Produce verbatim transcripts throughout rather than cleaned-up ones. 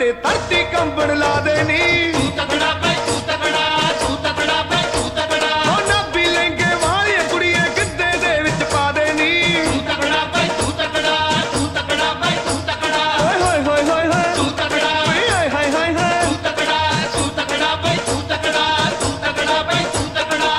ਤੇ ਧਰਤੀ ਕੰਬਣ ਲਾ ਦੇਣੀ। ਤੂੰ ਤਕੜਾ ਬਈ ਤੂੰ ਤਕੜਾ ਤੂੰ ਤਕੜਾ ਬਈ ਤੂੰ ਤਕੜਾ ਉਹ ਨਾਭੀ ਲਹਿੰਗੇ ਵਾਲੀਏ ਕੁੜੀਏ ਗਿੱਧੇ ਦੇ ਵਿੱਚ ਪਾ ਦੇਣੀ। ਤੂੰ ਤਕੜਾ ਬਈ ਤੂੰ ਤਕੜਾ ਤੂੰ ਤਕੜਾ ਬਈ ਤੂੰ ਤਕੜਾ ਓਏ ਹੋਏ ਹੋਏ ਹੋਏ ਹੋਏ ਤੂੰ ਤਕੜਾ ਓਏ ਹਾਏ ਹਾਏ ਹਾਏ ਹਾਏ ਤੂੰ ਤਕੜਾ ਤੂੰ ਤਕੜਾ ਬਈ ਤੂੰ ਤਕੜਾ ਤੂੰ ਤਕੜਾ ਬਈ ਤੂੰ ਤਕੜਾ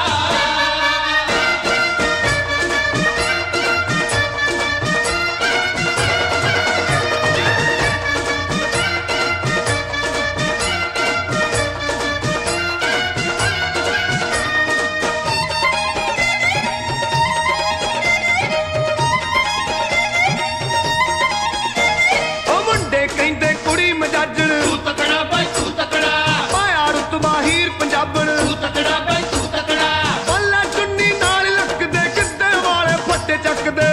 ਉਹ ਮੁੰਡੇ ਕਹਿੰਦੇ ਕੁੜੀ ਮਜਾਜਣ ਤੂੰ ਤਕੜਾ ਬਈ ਤੂੰ ਤਕੜਾ ਪਾਇਆ ਰੁਤਬਾ ਹੀਰ ਪੰਜਾਬਣ ਤੂੰ ਤਕੜਾ ਬਈ ਤੂੰ ਤਕੜਾ ਬੱਲਾ ਚੁੰਨੀ ਨਾਲ ਲੱਕਦੇ ਗਿੱਧੇ ਵਾਲੇ ਫੱਟੇ ਚੱਕਦੇ।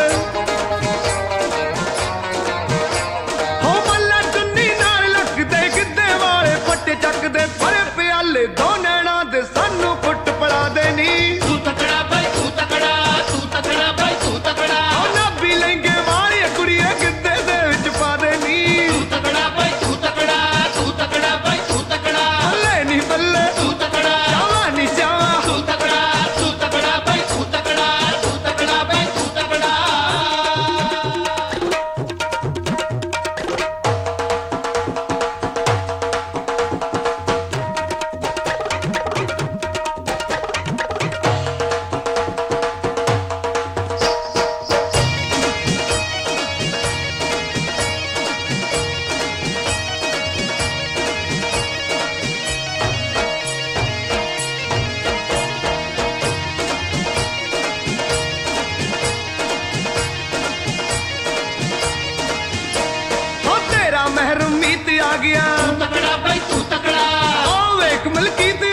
ਹੋ ਬੱਲਾ ਚੁੰਨੀ ਨਾਲ ਲੱਕਦੇ ਗਿੱਧੇ ਵਾਲੇ ਫੱਟੇ ਚੱਕਦੇ। ਫੜੇ ਪਿਆਲੇ ਦੋ ਨੈਣਾ ਦੇ ਸਾਨੂੰ ਫੁੱਟ ਪੜਾ ਦੇਣੀ। ਤੂੰ ਤਕੜਾ ਬਈ ਤੂੰ ਤਕੜਾ ਤੂੰ ਤਕੜਾ ਬਈ ਤੂੰ ਤਕੜਾ ਉਹ ਨਾਭੀ ਲਹਿੰਗੇ ਵਾਲੀਏ ਕੁੜੀਏ ਗਿੱਧੇ ਦੇ ਵਿੱਚ ਪਾ ਦੇਣੀ। ਤੂੰ ਤਕੜਾ ਬਈ ਤੂੰ ਤਕੜਾ ਤੂੰ ਤਕੜਾ ਬਈ ਤੂੰ ਤਕੜਾ ਬੱਲੇ ਨੀ ਬੱਲੇ ਤੂੰ ਤਕੜਾ ਜਾਵਾ ਨੀ ਜਾਵਾ ਤੂੰ ਤਕੜਾ ਤੂੰ ਤਕੜਾ ਬਈ ਤੂੰ ਤਕੜਾ ਤੂੰ ਤਕੜਾ ਬਈ ਤੂੰ ਤਕੜਾ ਉਹ ਤੇਰਾ ਮਹਿਰਮ ਮੀਤ ਆ ਗਿਆ। ਤੂੰ ਤਕੜਾ ਬਈ ਤੂੰ ਤਕੜਾ ਉਹ ਵੇਖ ਮਲਕੀਤ